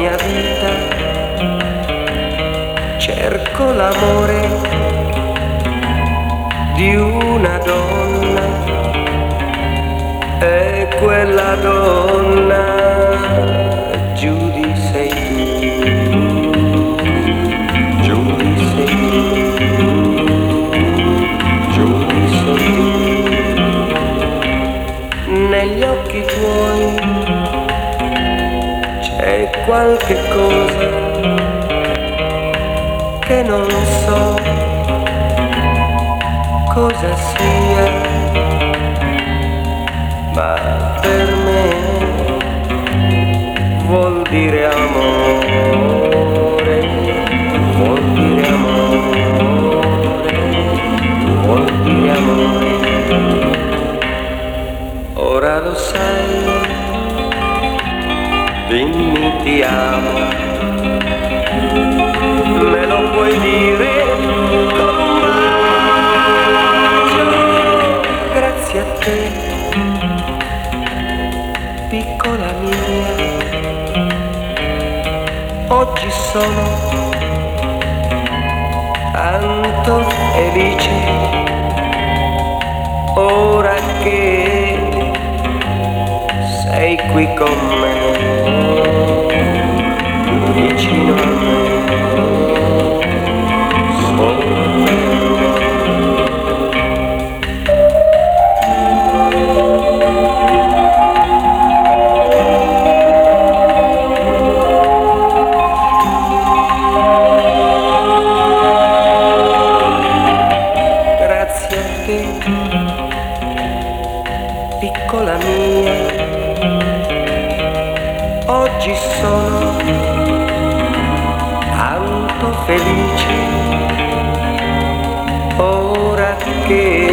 mia vita cerco l'amore di una donna e quella donna Judy sei tu, Judy sei tu, Judy sei tu. Negli occhi tuoi c'è qualche cosa che non so cosa sia, ma per me vuol dire amore, vuol dire amore, vuol dire amore. Ora lo sai, dimmi ti amo, me lo puoi dire con un bacio. Grazie a te, piccola mia, oggi sono tanto felice, ora che sei qui con me, vicino a me, solo grazie a te, piccola mia, oggi sono tanto felice, ora che